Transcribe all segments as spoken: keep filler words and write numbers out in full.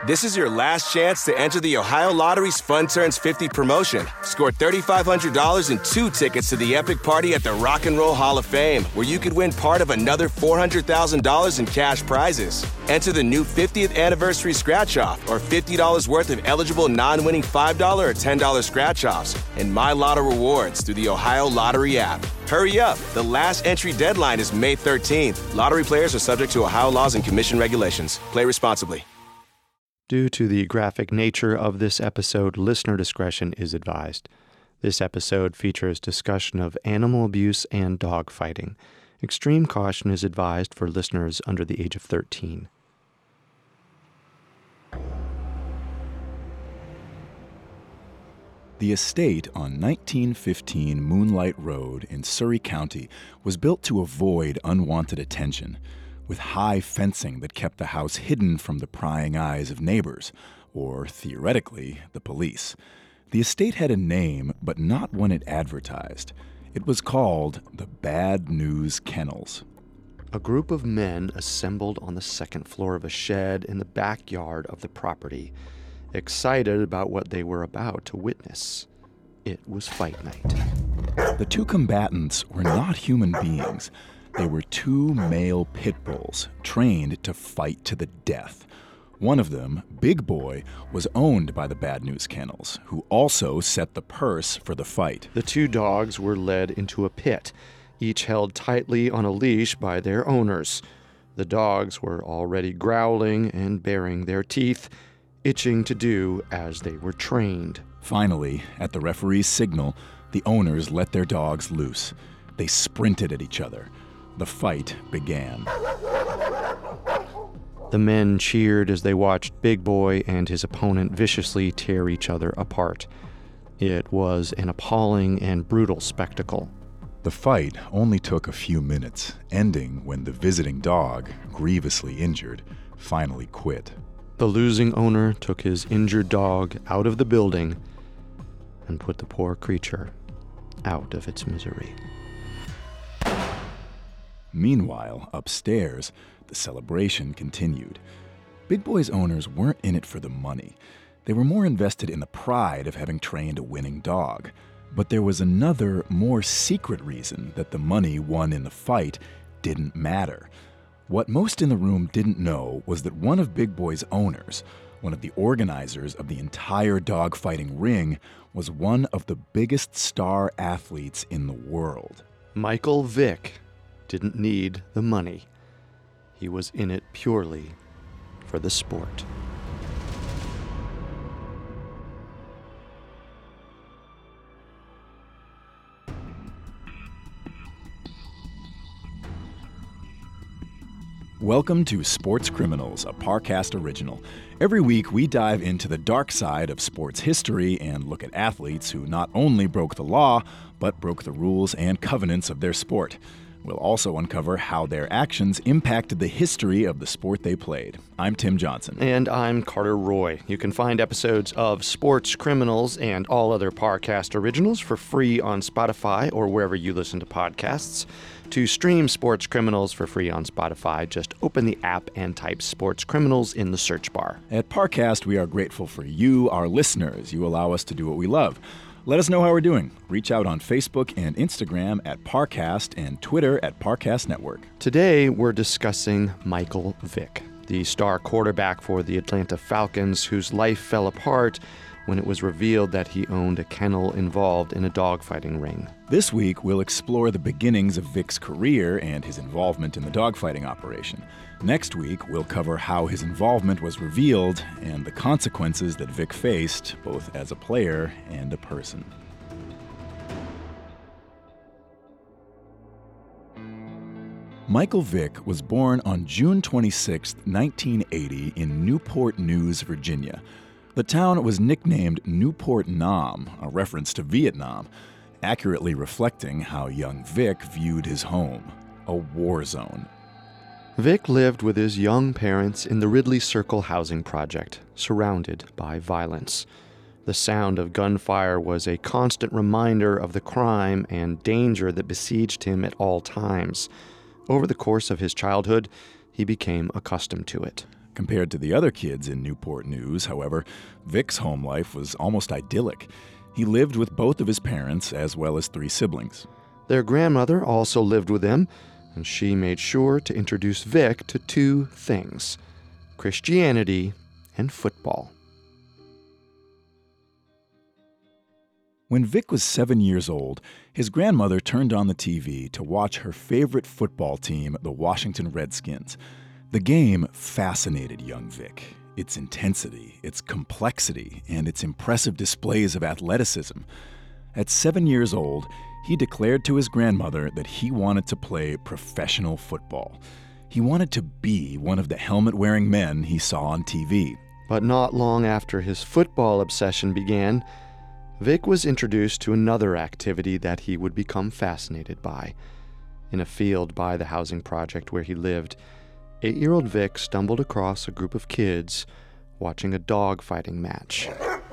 This is your last chance to enter the Ohio Lottery's Fun Turns fifty promotion. Score three thousand five hundred dollars and two tickets to the epic party at the Rock and Roll Hall of Fame, where you could win part of another four hundred thousand dollars in cash prizes. Enter the new fiftieth anniversary scratch-off or fifty dollars worth of eligible non-winning five dollars or ten dollars scratch-offs and My Lotto rewards through the Ohio Lottery app. Hurry up. The last entry deadline is May thirteenth. Lottery players are subject to Ohio laws and commission regulations. Play responsibly. Due to the graphic nature of this episode, listener discretion is advised. This episode features discussion of animal abuse and dog fighting. Extreme caution is advised for listeners under the age of thirteen. The estate on nineteen fifteen Moonlight Road in Surrey County was built to avoid unwanted attention, with high fencing that kept the house hidden from the prying eyes of neighbors, or, theoretically, the police. The estate had a name, but not one it advertised. It was called the Bad News Kennels. A group of men assembled on the second floor of a shed in the backyard of the property, excited about what they were about to witness. It was fight night. The two combatants were not human beings. They were two male pit bulls, trained to fight to the death. One of them, Big Boy, was owned by the Bad News Kennels, who also set the purse for the fight. The two dogs were led into a pit, each held tightly on a leash by their owners. The dogs were already growling and baring their teeth, itching to do as they were trained. Finally, at the referee's signal, the owners let their dogs loose. They sprinted at each other. The fight began. The men cheered as they watched Big Boy and his opponent viciously tear each other apart. It was an appalling and brutal spectacle. The fight only took a few minutes, ending when the visiting dog, grievously injured, finally quit. The losing owner took his injured dog out of the building and put the poor creature out of its misery. Meanwhile, upstairs, the celebration continued. Big Boy's owners weren't in it for the money. They were more invested in the pride of having trained a winning dog. But there was another, more secret reason that the money won in the fight didn't matter. What most in the room didn't know was that one of Big Boy's owners, one of the organizers of the entire dogfighting ring, was one of the biggest star athletes in the world. Michael Vick didn't need the money. He was in it purely for the sport. Welcome to Sports Criminals, a Parcast original. Every week, we dive into the dark side of sports history and look at athletes who not only broke the law, but broke the rules and covenants of their sport. We'll also uncover how their actions impacted the history of the sport they played. I'm Tim Johnson. And I'm Carter Roy. You can find episodes of Sports Criminals and all other Parcast originals for free on Spotify or wherever you listen to podcasts. To stream Sports Criminals for free on Spotify, just open the app and type Sports Criminals in the search bar. At Parcast, we are grateful for you, our listeners. You allow us to do what we love. Let us know how we're doing. Reach out on Facebook and Instagram at Parcast and Twitter at Parcast Network. Today, we're discussing Michael Vick, the star quarterback for the Atlanta Falcons, whose life fell apart when it was revealed that he owned a kennel involved in a dogfighting ring. This week, we'll explore the beginnings of Vick's career and his involvement in the dogfighting operation. Next week, we'll cover how his involvement was revealed and the consequences that Vick faced, both as a player and a person. Michael Vick was born on June twenty-sixth, nineteen eighty, in Newport News, Virginia. The town was nicknamed Newport Nam, a reference to Vietnam, accurately reflecting how young Vick viewed his home, a war zone. Vick lived with his young parents in the Ridley Circle housing project, surrounded by violence. The sound of gunfire was a constant reminder of the crime and danger that besieged him at all times. Over the course of his childhood, he became accustomed to it. Compared to the other kids in Newport News, however, Vic's home life was almost idyllic. He lived with both of his parents as well as three siblings. Their grandmother also lived with them, and she made sure to introduce Vic to two things: Christianity and football. When Vic was seven years old, his grandmother turned on the T V to watch her favorite football team, the Washington Redskins. The game fascinated young Vic. Its intensity, its complexity, and its impressive displays of athleticism. At seven years old, he declared to his grandmother that he wanted to play professional football. He wanted to be one of the helmet-wearing men he saw on T V. But not long after his football obsession began, Vic was introduced to another activity that he would become fascinated by. In a field by the housing project where he lived, eight-year-old Vic stumbled across a group of kids watching a dog-fighting match.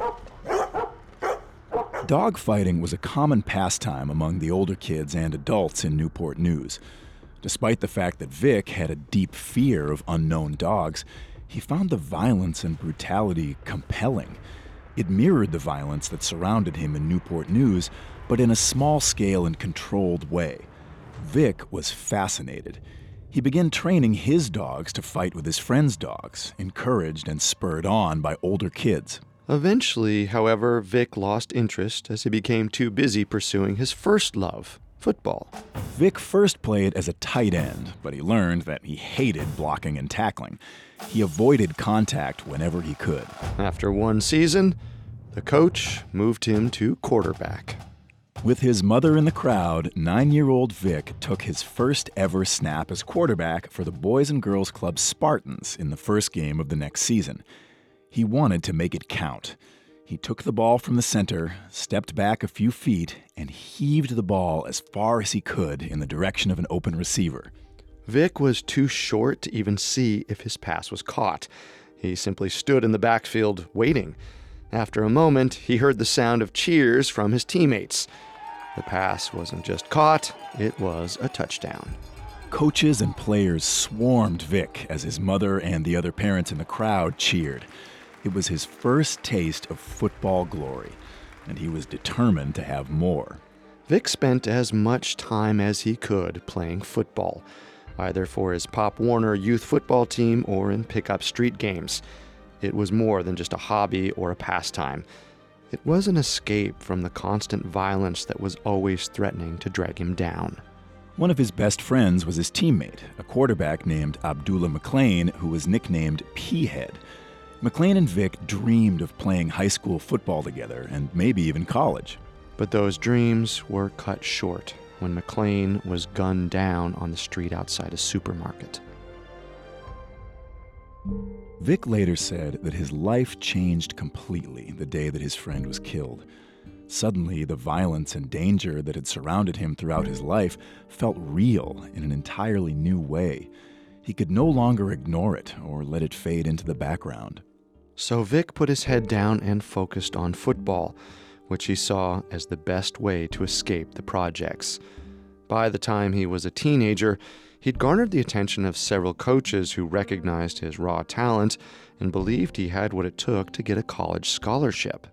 Dogfighting was a common pastime among the older kids and adults in Newport News. Despite the fact that Vic had a deep fear of unknown dogs, he found the violence and brutality compelling. It mirrored the violence that surrounded him in Newport News, but in a small-scale and controlled way. Vic was fascinated. He began training his dogs to fight with his friends' dogs, encouraged and spurred on by older kids. Eventually, however, Vic lost interest as he became too busy pursuing his first love, football. Vic first played as a tight end, but he learned that he hated blocking and tackling. He avoided contact whenever he could. After one season, the coach moved him to quarterback. With his mother in the crowd, nine-year-old Vic took his first ever snap as quarterback for the Boys and Girls Club Spartans in the first game of the next season. He wanted to make it count. He took the ball from the center, stepped back a few feet, and heaved the ball as far as he could in the direction of an open receiver. Vic was too short to even see if his pass was caught. He simply stood in the backfield waiting. After a moment, he heard the sound of cheers from his teammates. The pass wasn't just caught, it was a touchdown. Coaches and players swarmed Vic as his mother and the other parents in the crowd cheered. It was his first taste of football glory, and he was determined to have more. Vic spent as much time as he could playing football, either for his Pop Warner youth football team or in pickup street games. It was more than just a hobby or a pastime. It was an escape from the constant violence that was always threatening to drag him down. One of his best friends was his teammate, a quarterback named Abdullah McLean, who was nicknamed P-Head. McLean and Vic dreamed of playing high school football together, and maybe even college. But those dreams were cut short when McLean was gunned down on the street outside a supermarket. Vic later said that his life changed completely the day that his friend was killed. Suddenly, the violence and danger that had surrounded him throughout his life felt real in an entirely new way. He could no longer ignore it or let it fade into the background. So Vic put his head down and focused on football, which he saw as the best way to escape the projects. By the time he was a teenager, he'd garnered the attention of several coaches who recognized his raw talent and believed he had what it took to get a college scholarship.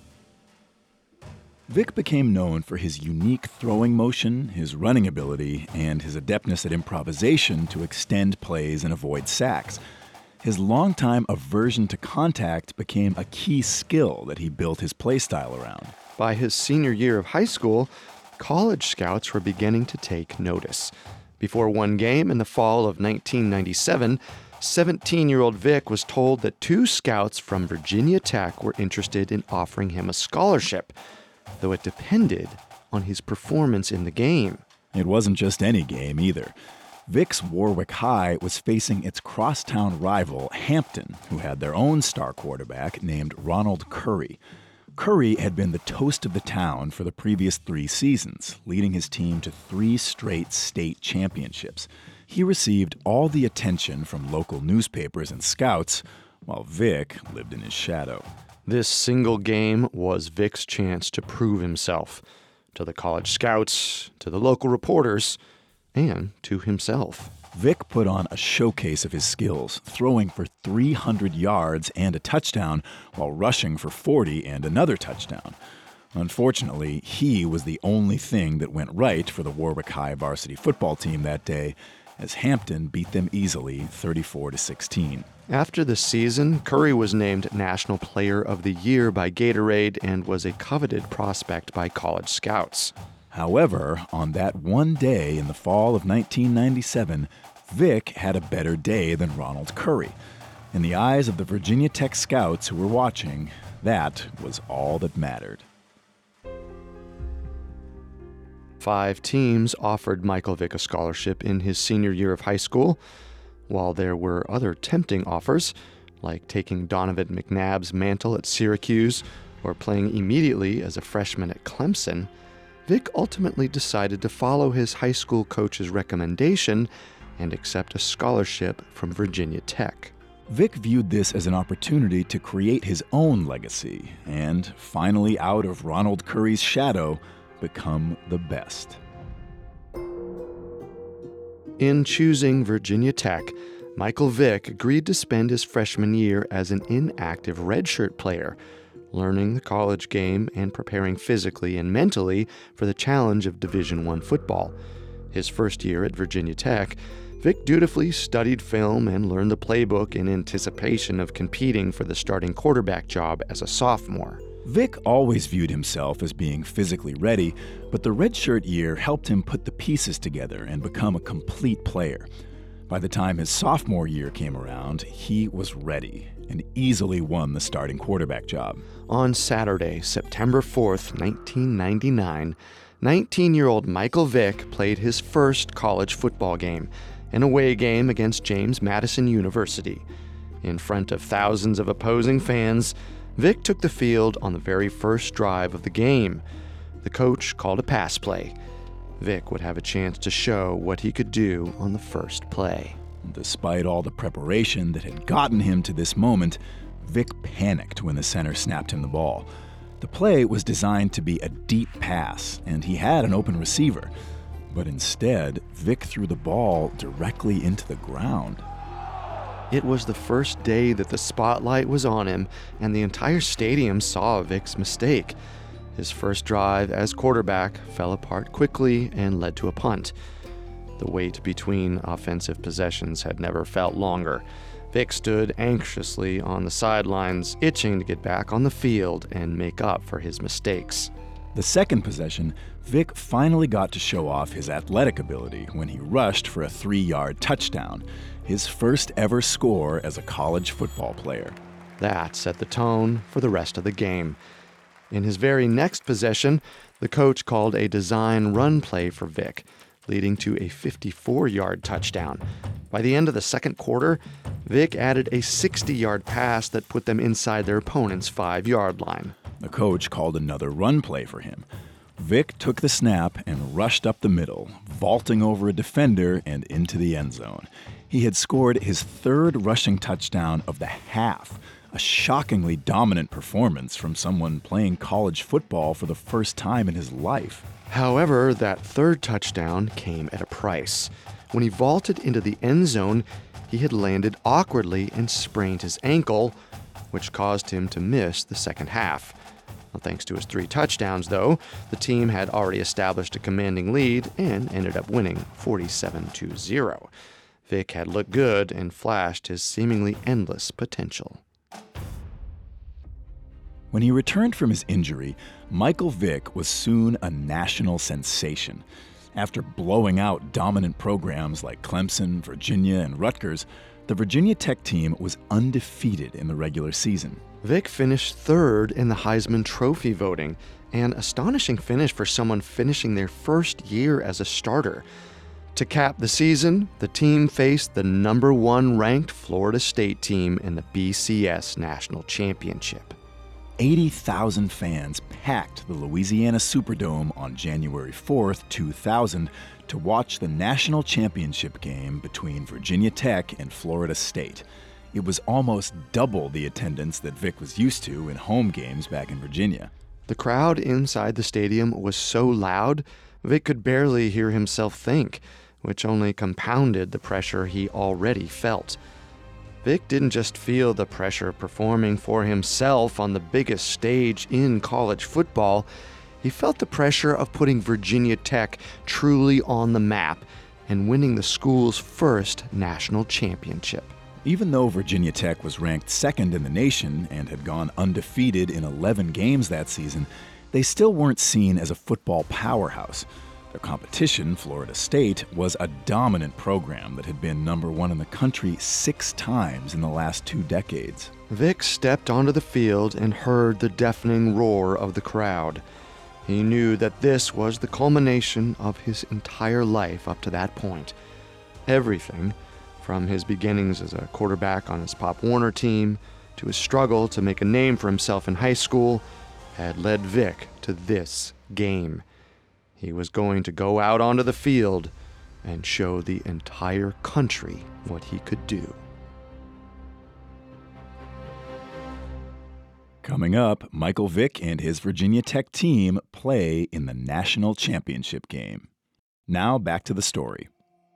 Vic became known for his unique throwing motion, his running ability, and his adeptness at improvisation to extend plays and avoid sacks. His longtime aversion to contact became a key skill that he built his play style around. By his senior year of high school, college scouts were beginning to take notice. Before one game in the fall of nineteen ninety-seven, seventeen-year-old Vic was told that two scouts from Virginia Tech were interested in offering him a scholarship, though it depended on his performance in the game. It wasn't just any game either. Vic's Warwick High was facing its crosstown rival, Hampton, who had their own star quarterback named Ronald Curry. Curry had been the toast of the town for the previous three seasons, leading his team to three straight state championships. He received all the attention from local newspapers and scouts, while Vic lived in his shadow. This single game was Vic's chance to prove himself to the college scouts, to the local reporters, and to himself. Vic put on a showcase of his skills, throwing for three hundred yards and a touchdown while rushing for forty and another touchdown. Unfortunately, he was the only thing that went right for the Warwick High varsity football team that day, as Hampton beat them easily thirty-four to sixteen. After the season, Curry was named National Player of the Year by Gatorade and was a coveted prospect by college scouts. However, on that one day in the fall of nineteen ninety-seven, Vic had a better day than Ronald Curry. In the eyes of the Virginia Tech scouts who were watching, that was all that mattered. Five teams offered Michael Vick a scholarship in his senior year of high school, while there were other tempting offers, like taking Donovan McNabb's mantle at Syracuse or playing immediately as a freshman at Clemson. Vic ultimately decided to follow his high school coach's recommendation and accept a scholarship from Virginia Tech. Vic viewed this as an opportunity to create his own legacy and, finally out of Ronald Curry's shadow, become the best. In choosing Virginia Tech, Michael Vick agreed to spend his freshman year as an inactive redshirt player, learning the college game and preparing physically and mentally for the challenge of Division I football. His first year at Virginia Tech, Vick dutifully studied film and learned the playbook in anticipation of competing for the starting quarterback job as a sophomore. Vic always viewed himself as being physically ready, but the redshirt year helped him put the pieces together and become a complete player. By the time his sophomore year came around, he was ready and easily won the starting quarterback job. On Saturday, September fourth, nineteen ninety-nine, nineteen-year-old Michael Vick played his first college football game, an away game against James Madison University. In front of thousands of opposing fans, Vic took the field on the very first drive of the game. The coach called a pass play. Vic would have a chance to show what he could do on the first play. Despite all the preparation that had gotten him to this moment, Vic panicked when the center snapped him the ball. The play was designed to be a deep pass, and he had an open receiver. But instead, Vic threw the ball directly into the ground. It was the first day that the spotlight was on him, and the entire stadium saw Vic's mistake. His first drive as quarterback fell apart quickly and led to a punt. The wait between offensive possessions had never felt longer. Vic stood anxiously on the sidelines, itching to get back on the field and make up for his mistakes. The second possession, Vic finally got to show off his athletic ability when he rushed for a three-yard touchdown, his first ever score as a college football player. That set the tone for the rest of the game. In his very next possession, the coach called a design run play for Vic, leading to a fifty-four-yard touchdown. By the end of the second quarter, Vic added a sixty-yard pass that put them inside their opponent's five-yard line. The coach called another run play for him. Vic took the snap and rushed up the middle, vaulting over a defender and into the end zone. He had scored his third rushing touchdown of the half, a shockingly dominant performance from someone playing college football for the first time in his life. However, that third touchdown came at a price. When he vaulted into the end zone, he had landed awkwardly and sprained his ankle, which caused him to miss the second half. Well, thanks to his three touchdowns, though, the team had already established a commanding lead and ended up winning forty-seven to zero. Vic had looked good and flashed his seemingly endless potential. When he returned from his injury, Michael Vick was soon a national sensation. After blowing out dominant programs like Clemson, Virginia, and Rutgers, the Virginia Tech team was undefeated in the regular season. Vic finished third in the Heisman Trophy voting, an astonishing finish for someone finishing their first year as a starter. To cap the season, the team faced the number one ranked Florida State team in the B C S National Championship. eighty thousand fans packed the Louisiana Superdome on January fourth, two thousand to watch the national championship game between Virginia Tech and Florida State. It was almost double the attendance that Vic was used to in home games back in Virginia. The crowd inside the stadium was so loud, Vic could barely hear himself think. which only compounded the pressure he already felt. Vic didn't just feel the pressure performing for himself on the biggest stage in college football. He felt the pressure of putting Virginia Tech truly on the map and winning the school's first national championship. Even though Virginia Tech was ranked second in the nation and had gone undefeated in eleven games that season, they still weren't seen as a football powerhouse. Their competition, Florida State, was a dominant program that had been number one in the country six times in the last two decades. Vic stepped onto the field and heard the deafening roar of the crowd. He knew that this was the culmination of his entire life up to that point. Everything, from his beginnings as a quarterback on his Pop Warner team to his struggle to make a name for himself in high school, had led Vic to this game. He was going to go out onto the field and show the entire country what he could do. Coming up, Michael Vick and his Virginia Tech team play in the national championship game. Now back to the story.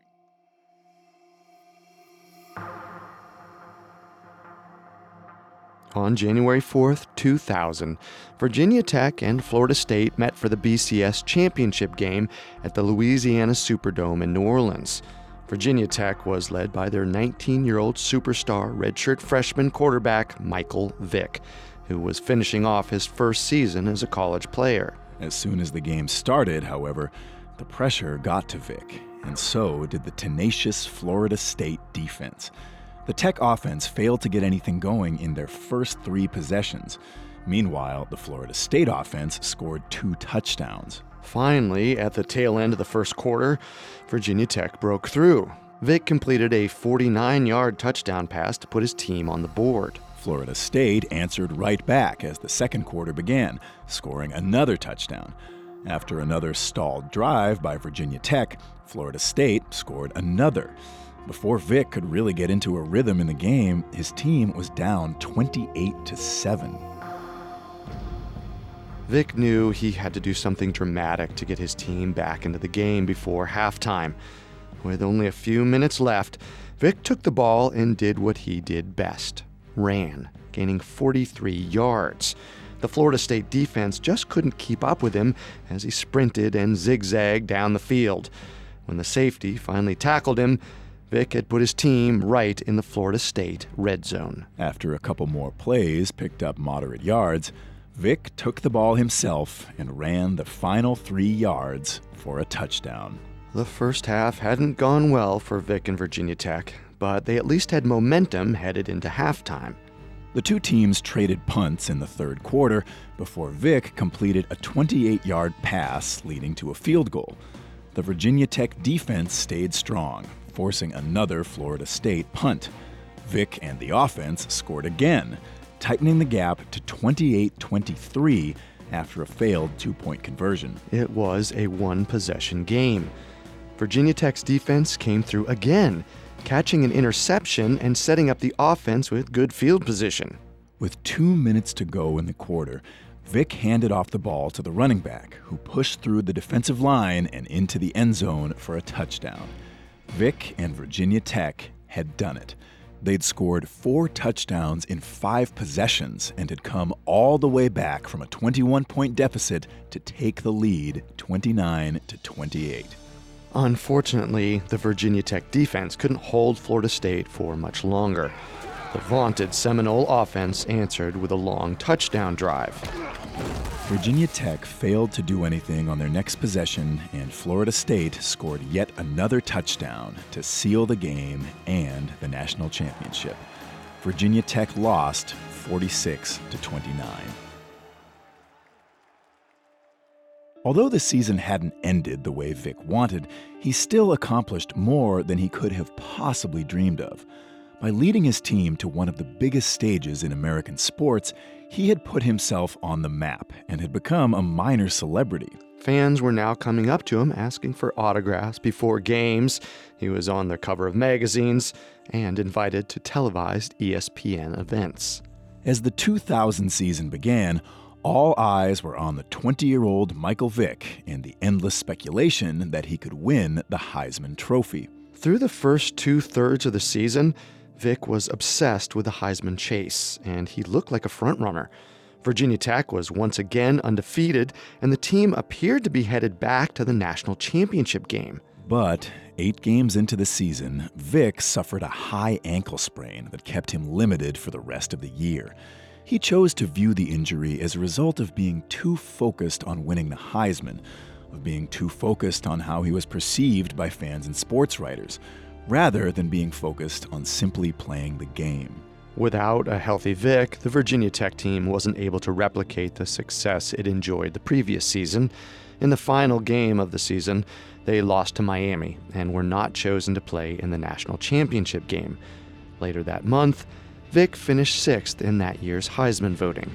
On January fourth, two thousand, Virginia Tech and Florida State met for the B C S championship game at the Louisiana Superdome in New Orleans. Virginia Tech was led by their nineteen-year-old superstar redshirt freshman quarterback Michael Vick, who was finishing off his first season as a college player. As soon as the game started, however, the pressure got to Vick, and so did the tenacious Florida State defense. The Tech offense failed to get anything going in their first three possessions. Meanwhile, the Florida State offense scored two touchdowns. Finally, at the tail end of the first quarter, Virginia Tech broke through. Vick completed a forty-nine-yard touchdown pass to put his team on the board. Florida State answered right back as the second quarter began, scoring another touchdown. After another stalled drive by Virginia Tech, Florida State scored another. Before Vick could really get into a rhythm in the game, his team was down twenty-eight to seven. Vick knew he had to do something dramatic to get his team back into the game before halftime. With only a few minutes left, Vick took the ball and did what he did best: ran, gaining forty-three yards. The Florida State defense just couldn't keep up with him as he sprinted and zigzagged down the field. When the safety finally tackled him, Vick had put his team right in the Florida State red zone. After a couple more plays picked up moderate yards, Vick took the ball himself and ran the final three yards for a touchdown. The first half hadn't gone well for Vick and Virginia Tech, but they at least had momentum headed into halftime. The two teams traded punts in the third quarter before Vick completed a twenty-eight-yard pass leading to a field goal. The Virginia Tech defense stayed strong, forcing another Florida State punt. Vick and the offense scored again, tightening the gap to twenty-eight twenty-three after a failed two-point conversion. It was a one-possession game. Virginia Tech's defense came through again, catching an interception and setting up the offense with good field position. With two minutes to go in the quarter, Vick handed off the ball to the running back, who pushed through the defensive line and into the end zone for a touchdown. Vick and Virginia Tech had done it. They'd scored four touchdowns in five possessions and had come all the way back from a twenty-one point deficit to take the lead twenty-nine to twenty-eight. Unfortunately, the Virginia Tech defense couldn't hold Florida State for much longer. The vaunted Seminole offense answered with a long touchdown drive. Virginia Tech failed to do anything on their next possession, and Florida State scored yet another touchdown to seal the game and the national championship. Virginia Tech lost forty-six to twenty-nine. Although the season hadn't ended the way Vick wanted, he still accomplished more than he could have possibly dreamed of. By leading his team to one of the biggest stages in American sports, he had put himself on the map and had become a minor celebrity. Fans were now coming up to him asking for autographs before games. He was on the cover of magazines and invited to televised E S P N events. As the two thousand season began, All eyes were on the twenty-year-old Michael Vick and the endless speculation that he could win the Heisman Trophy. Through the first two-thirds of the season, Vick was obsessed with the Heisman chase, and he looked like a frontrunner. Virginia Tech was once again undefeated, and the team appeared to be headed back to the national championship game. But eight games into the season, Vick suffered a high ankle sprain that kept him limited for the rest of the year. He chose to view the injury as a result of being too focused on winning the Heisman, of being too focused on how he was perceived by fans and sports writers, rather than being focused on simply playing the game. Without a healthy Vick, the Virginia Tech team wasn't able to replicate the success it enjoyed the previous season. In the final game of the season, they lost to Miami and were not chosen to play in the national championship game. Later that month, Vick finished sixth in that year's Heisman voting.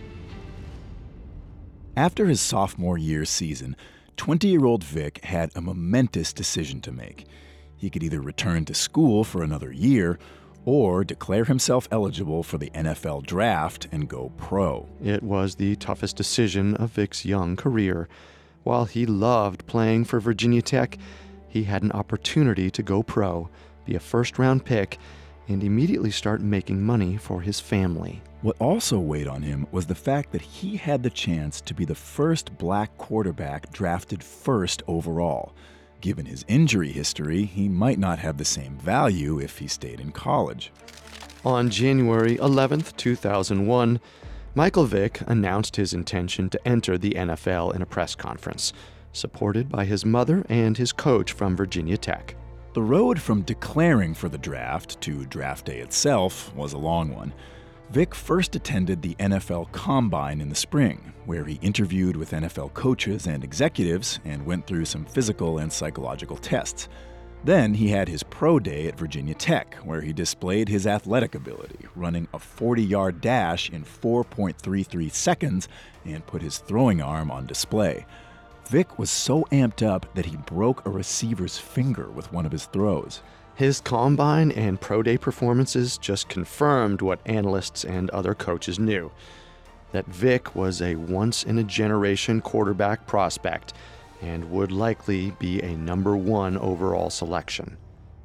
After his sophomore year season, twenty-year-old Vick had a momentous decision to make. He could either return to school for another year or declare himself eligible for the N F L draft and go pro. It was the toughest decision of Vick's young career. While he loved playing for Virginia Tech, he had an opportunity to go pro, be a first-round pick, and immediately start making money for his family. What also weighed on him was the fact that he had the chance to be the first black quarterback drafted first overall. Given his injury history, he might not have the same value if he stayed in college. On January eleventh, two thousand one, Michael Vick announced his intention to enter the N F L in a press conference, supported by his mother and his coach from Virginia Tech. The road from declaring for the draft to draft day itself was a long one. Vick first attended the N F L Combine in the spring, where he interviewed with N F L coaches and executives and went through some physical and psychological tests. Then he had his pro day at Virginia Tech, where he displayed his athletic ability, running a forty-yard dash in four point three three seconds and put his throwing arm on display. Vick was so amped up that he broke a receiver's finger with one of his throws. His combine and pro day performances just confirmed what analysts and other coaches knew, that Vick was a once-in-a-generation quarterback prospect and would likely be a number one overall selection.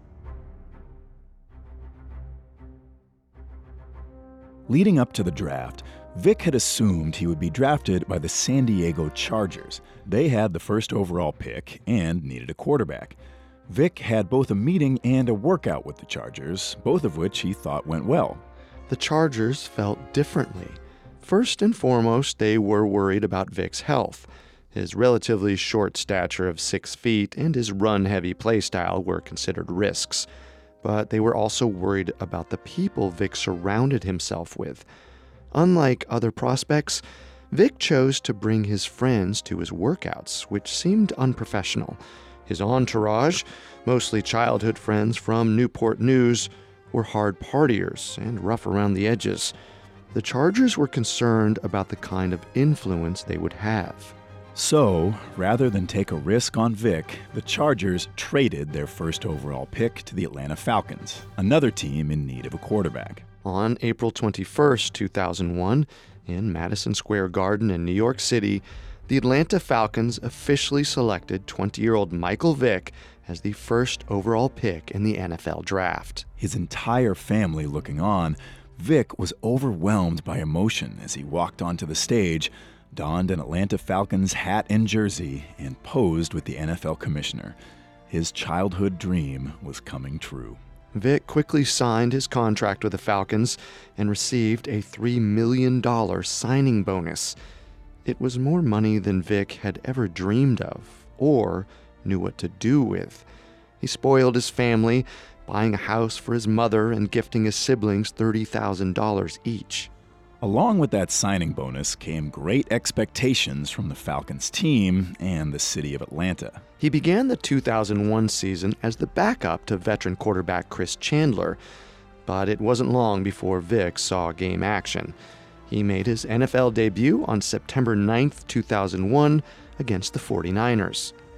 Leading up to the draft, Vick had assumed he would be drafted by the San Diego Chargers. They had the first overall pick and needed a quarterback. Vick had both a meeting and a workout with the Chargers, both of which he thought went well. The Chargers felt differently. First and foremost, they were worried about Vick's health. His relatively short stature of six feet and his run-heavy play style were considered risks. But they were also worried about the people Vick surrounded himself with. Unlike other prospects, Vick chose to bring his friends to his workouts, which seemed unprofessional. His entourage, mostly childhood friends from Newport News, were hard partiers and rough around the edges. The Chargers were concerned about the kind of influence they would have. So, rather than take a risk on Vick, the Chargers traded their first overall pick to the Atlanta Falcons, another team in need of a quarterback. On April twenty-first, two thousand one, in Madison Square Garden in New York City, the Atlanta Falcons officially selected twenty-year-old Michael Vick as the first overall pick in the N F L draft. His entire family looking on, Vick was overwhelmed by emotion as he walked onto the stage, donned an Atlanta Falcons hat and jersey, and posed with the N F L commissioner. His childhood dream was coming true. Vick quickly signed his contract with the Falcons and received a three million dollars signing bonus. It was more money than Vick had ever dreamed of or knew what to do with. He spoiled his family, buying a house for his mother and gifting his siblings thirty thousand dollars each. Along with that signing bonus came great expectations from the Falcons team and the city of Atlanta. He began the two thousand one season as the backup to veteran quarterback Chris Chandler, but it wasn't long before Vick saw game action. He made his N F L debut on September ninth, two thousand one against the forty-niners.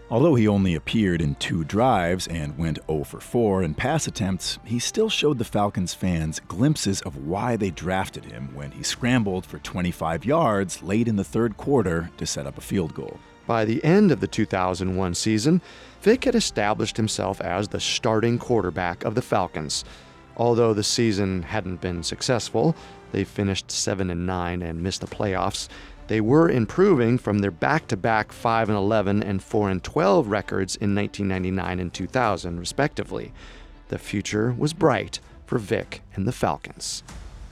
Although he only appeared in two drives and went oh for four in pass attempts, he still showed the Falcons fans glimpses of why they drafted him when he scrambled for twenty-five yards late in the third quarter to set up a field goal. By the end of the two thousand one season, Vic had established himself as the starting quarterback of the Falcons. Although the season hadn't been successful, they finished seven and nine and missed the playoffs. They were improving from their back-to-back five and eleven and four and twelve records in nineteen ninety-nine and two thousand, respectively. The future was bright for Vic and the Falcons.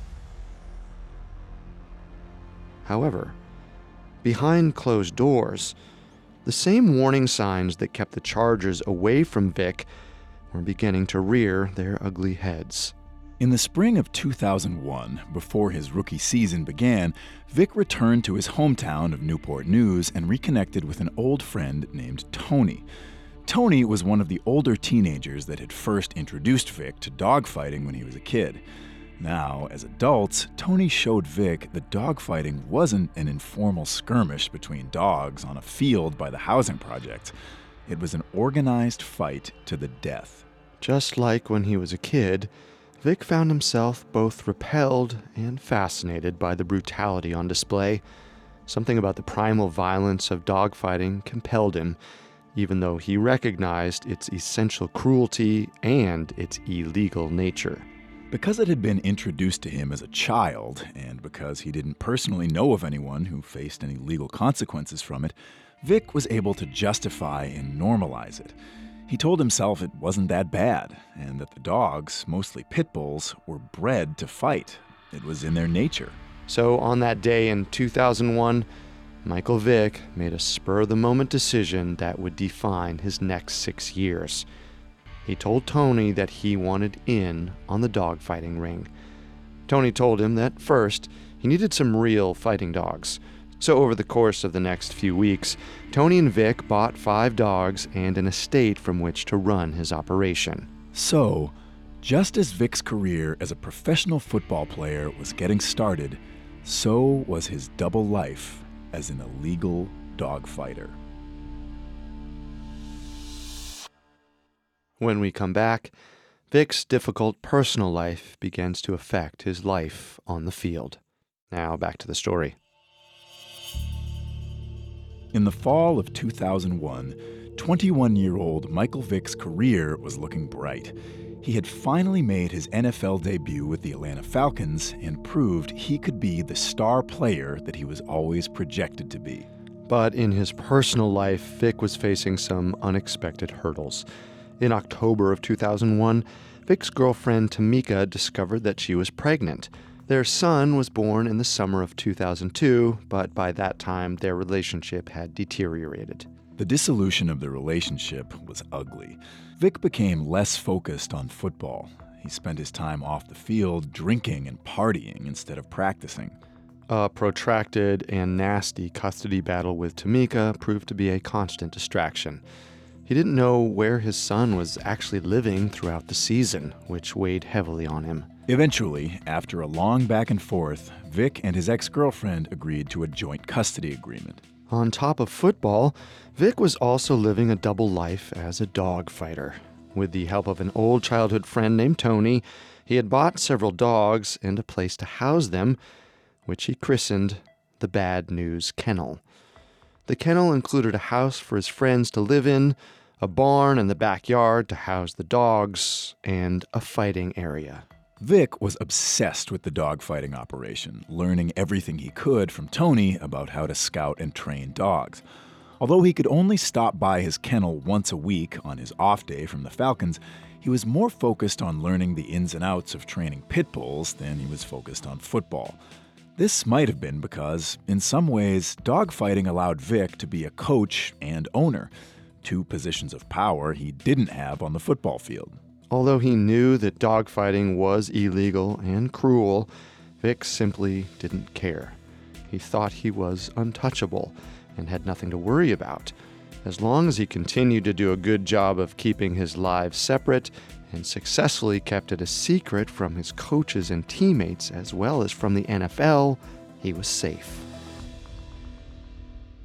However, behind closed doors, the same warning signs that kept the Chargers away from Vic were beginning to rear their ugly heads. In the spring of two thousand one, before his rookie season began, Vic returned to his hometown of Newport News and reconnected with an old friend named Tony. Tony was one of the older teenagers that had first introduced Vic to dogfighting when he was a kid. Now, as adults, Tony showed Vic that dogfighting wasn't an informal skirmish between dogs on a field by the housing project. It was an organized fight to the death. Just like when he was a kid, Vic found himself both repelled and fascinated by the brutality on display. Something about the primal violence of dogfighting compelled him, even though he recognized its essential cruelty and its illegal nature. Because it had been introduced to him as a child, and because he didn't personally know of anyone who faced any legal consequences from it, Vic was able to justify and normalize it. He told himself it wasn't that bad, and that the dogs, mostly pit bulls, were bred to fight. It was in their nature. So on that day in two thousand one, Michael Vick made a spur-of-the-moment decision that would define his next six years. He told Tony that he wanted in on the dogfighting ring. Tony told him that first, he needed some real fighting dogs. So over the course of the next few weeks, Tony and Vic bought five dogs and an estate from which to run his operation. So, just as Vic's career as a professional football player was getting started, so was his double life as an illegal dog fighter. When we come back, Vic's difficult personal life begins to affect his life on the field. Now back to the story. In the fall of two thousand one, twenty-one-year-old Michael Vick's career was looking bright. He had finally made his N F L debut with the Atlanta Falcons and proved he could be the star player that he was always projected to be. But in his personal life, Vic was facing some unexpected hurdles. In October of two thousand one, Vic's girlfriend Tamika discovered that she was pregnant. Their son was born in the summer of two thousand two, but by that time their relationship had deteriorated. The dissolution of the relationship was ugly. Vic became less focused on football. He spent his time off the field drinking and partying instead of practicing. A protracted and nasty custody battle with Tamika proved to be a constant distraction. He didn't know where his son was actually living throughout the season, which weighed heavily on him. Eventually, after a long back and forth, Vic and his ex-girlfriend agreed to a joint custody agreement. On top of football, Vic was also living a double life as a dog fighter. With the help of an old childhood friend named Tony, he had bought several dogs and a place to house them, which he christened the Bad News Kennel. The kennel included a house for his friends to live in, a barn in the backyard to house the dogs, and a fighting area. Vic was obsessed with the dogfighting operation, learning everything he could from Tony about how to scout and train dogs. Although he could only stop by his kennel once a week on his off day from the Falcons, he was more focused on learning the ins and outs of training pit bulls than he was focused on football. This might have been because, in some ways, dogfighting allowed Vic to be a coach and owner, two positions of power he didn't have on the football field. Although he knew that dogfighting was illegal and cruel, Vic simply didn't care. He thought he was untouchable and had nothing to worry about, as long as he continued to do a good job of keeping his lives separate and successfully kept it a secret from his coaches and teammates as well as from the N F L, he was safe.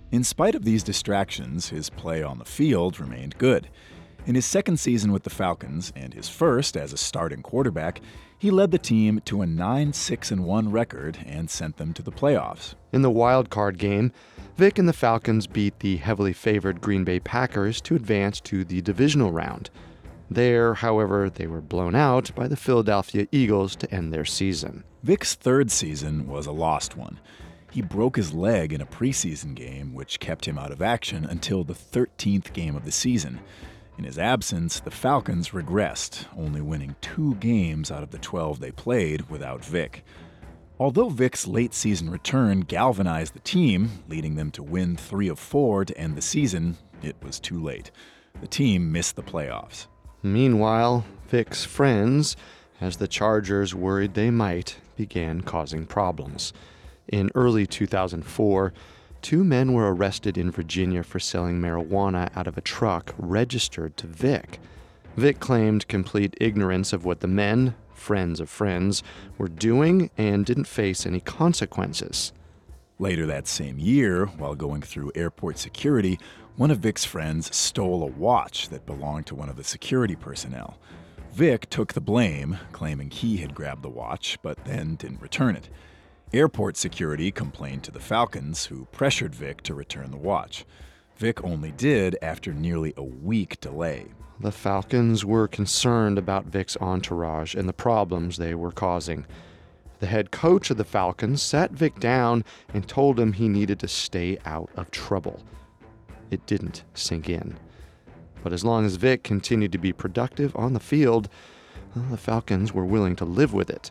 In spite of these distractions, his play on the field remained good. In his second season with the Falcons, and his first as a starting quarterback, he led the team to a nine six one record and sent them to the playoffs. In the wild card game, Vic and the Falcons beat the heavily favored Green Bay Packers to advance to the divisional round. There, however, they were blown out by the Philadelphia Eagles to end their season. Vic's third season was a lost one. He broke his leg in a preseason game, which kept him out of action until the thirteenth game of the season. In his absence, the Falcons regressed, only winning two games out of the twelve they played without Vic. Although Vic's late-season return galvanized the team, leading them to win three of four to end the season, it was too late. The team missed the playoffs. Meanwhile, Vic's friends, as the Chargers worried they might, began causing problems. In early two thousand four, two men were arrested in Virginia for selling marijuana out of a truck registered to Vic. Vic claimed complete ignorance of what the men, friends of friends, were doing and didn't face any consequences. Later that same year, while going through airport security, one of Vic's friends stole a watch that belonged to one of the security personnel. Vic took the blame, claiming he had grabbed the watch, but then didn't return it. Airport security complained to the Falcons, who pressured Vic to return the watch. Vic only did after nearly a week delay. The Falcons were concerned about Vic's entourage and the problems they were causing. The head coach of the Falcons sat Vic down and told him he needed to stay out of trouble. It didn't sink in. But as long as Vic continued to be productive on the field, well, the Falcons were willing to live with it.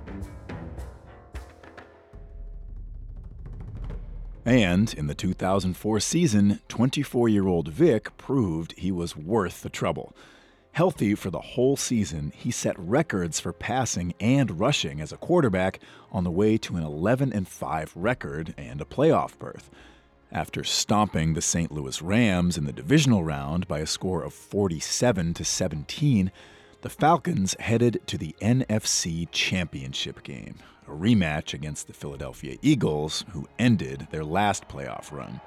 And in the two thousand four season, twenty-four-year-old Vic proved he was worth the trouble. Healthy for the whole season, he set records for passing and rushing as a quarterback on the way to an eleven and five record and a playoff berth. After stomping the Saint Louis Rams in the divisional round by a score of forty-seven to seventeen, the Falcons headed to the N F C Championship game, a rematch against the Philadelphia Eagles, who ended their last playoff run.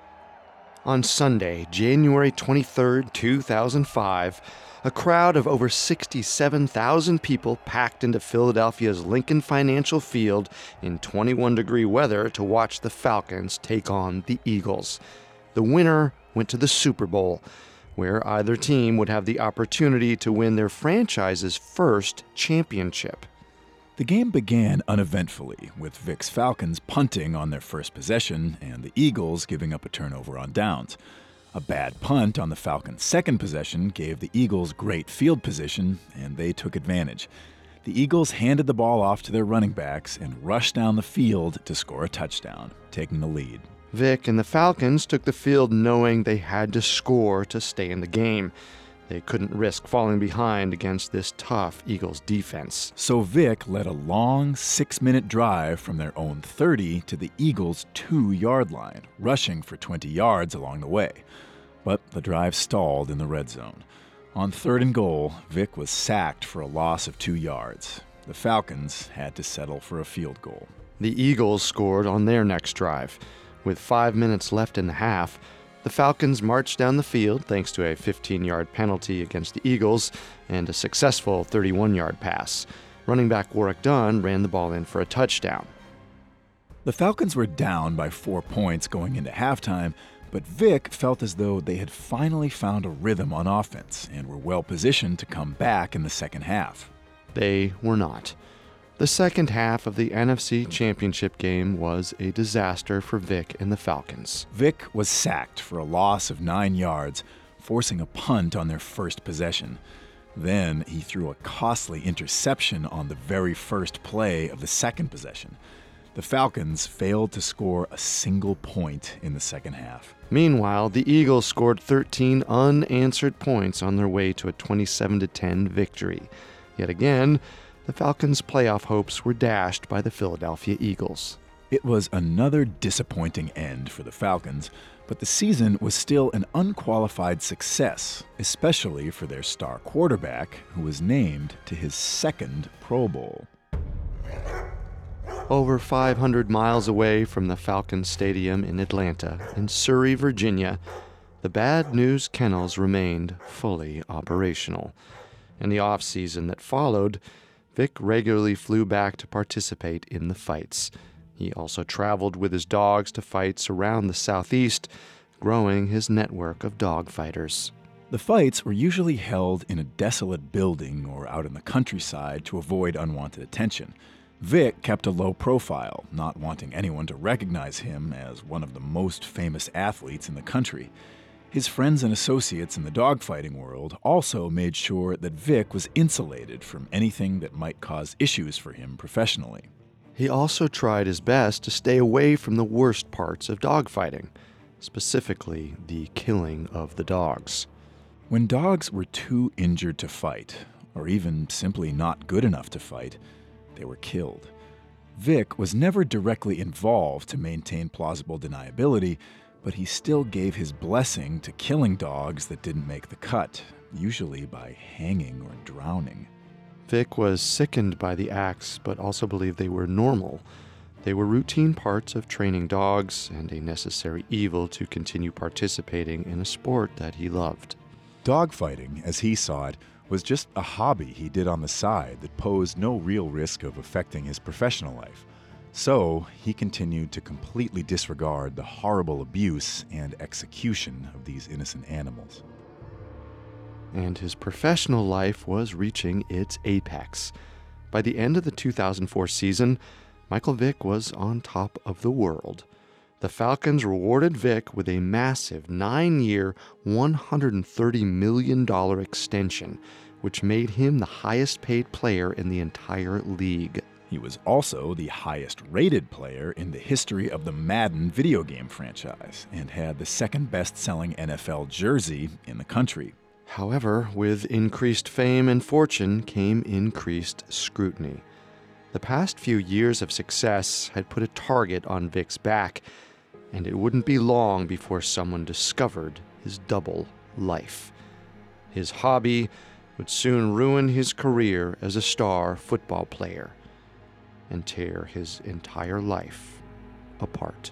On Sunday, January twenty-third, two thousand five, a crowd of over sixty-seven thousand people packed into Philadelphia's Lincoln Financial Field in twenty-one degree weather to watch the Falcons take on the Eagles. The winner went to the Super Bowl, where either team would have the opportunity to win their franchise's first championship. The game began uneventfully, with Vic's Falcons punting on their first possession and the Eagles giving up a turnover on downs. A bad punt on the Falcons' second possession gave the Eagles great field position, and they took advantage. The Eagles handed the ball off to their running backs and rushed down the field to score a touchdown, taking the lead. Vic and the Falcons took the field knowing they had to score to stay in the game. They couldn't risk falling behind against this tough Eagles defense. So Vic led a long six-minute drive from their own thirty to the Eagles' two-yard line, rushing for twenty yards along the way. But the drive stalled in the red zone. On third and goal, Vic was sacked for a loss of two yards. The Falcons had to settle for a field goal. The Eagles scored on their next drive. With five minutes left in the half, the Falcons marched down the field thanks to a fifteen-yard penalty against the Eagles and a successful thirty-one-yard pass. Running back Warrick Dunn ran the ball in for a touchdown. The Falcons were down by four points going into halftime, but Vic felt as though they had finally found a rhythm on offense and were well positioned to come back in the second half. They were not. The second half of the N F C Championship game was a disaster for Vic and the Falcons. Vic was sacked for a loss of nine yards, forcing a punt on their first possession. Then he threw a costly interception on the very first play of the second possession. The Falcons failed to score a single point in the second half. Meanwhile, the Eagles scored thirteen unanswered points on their way to a twenty-seven to ten victory. Yet again, the Falcons' playoff hopes were dashed by the Philadelphia Eagles. It was another disappointing end for the Falcons, but the season was still an unqualified success, especially for their star quarterback, who was named to his second Pro Bowl. Over five hundred miles away from the Falcons Stadium in Atlanta, in Surrey, Virginia, the Bad News Kennels remained fully operational. In the off-season that followed, Vic regularly flew back to participate in the fights. He also traveled with his dogs to fights around the Southeast, growing his network of dog fighters. The fights were usually held in a desolate building or out in the countryside to avoid unwanted attention. Vic kept a low profile, not wanting anyone to recognize him as one of the most famous athletes in the country. His friends and associates in the dogfighting world also made sure that Vic was insulated from anything that might cause issues for him professionally. He also tried his best to stay away from the worst parts of dogfighting, specifically the killing of the dogs. When dogs were too injured to fight, or even simply not good enough to fight, they were killed. Vic was never directly involved to maintain plausible deniability, but he still gave his blessing to killing dogs that didn't make the cut, usually by hanging or drowning. Vic was sickened by the acts, but also believed they were normal. They were routine parts of training dogs and a necessary evil to continue participating in a sport that he loved. Dogfighting, as he saw it, was just a hobby he did on the side that posed no real risk of affecting his professional life. So, he continued to completely disregard the horrible abuse and execution of these innocent animals. And his professional life was reaching its apex. By the end of the two thousand four season, Michael Vick was on top of the world. The Falcons rewarded Vick with a massive nine-year, one hundred thirty million dollars extension, which made him the highest-paid player in the entire league. He was also the highest-rated player in the history of the Madden video game franchise and had the second best-selling N F L jersey in the country. However, with increased fame and fortune came increased scrutiny. The past few years of success had put a target on Vic's back, and it wouldn't be long before someone discovered his double life. His hobby would soon ruin his career as a star football player and tear his entire life apart.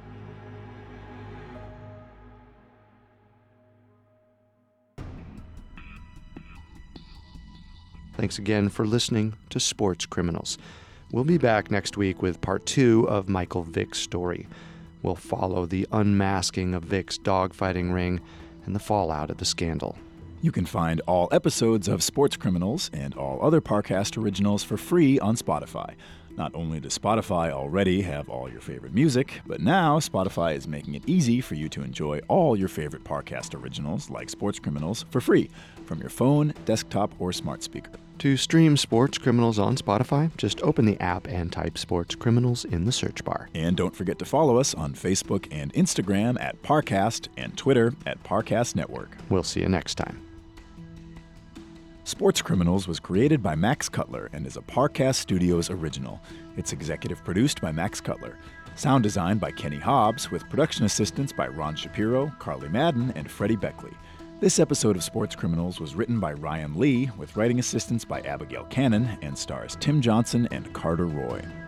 Thanks again for listening to Sports Criminals. We'll be back next week with part two of Michael Vick's story. We'll follow the unmasking of Vick's dogfighting ring and the fallout of the scandal. You can find all episodes of Sports Criminals and all other Parcast originals for free on Spotify. Not only does Spotify already have all your favorite music, but now Spotify is making it easy for you to enjoy all your favorite Parcast originals like Sports Criminals for free from your phone, desktop, or smart speaker. To stream Sports Criminals on Spotify, just open the app and type Sports Criminals in the search bar. And don't forget to follow us on Facebook and Instagram at Parcast and Twitter at Parcast Network. We'll see you next time. Sports Criminals was created by Max Cutler and is a Parcast Studios original. It's executive produced by Max Cutler. Sound designed by Kenny Hobbs, with production assistance by Ron Shapiro, Carly Madden, and Freddie Beckley. This episode of Sports Criminals was written by Ryan Lee, with writing assistance by Abigail Cannon, and stars Tim Johnson and Carter Roy.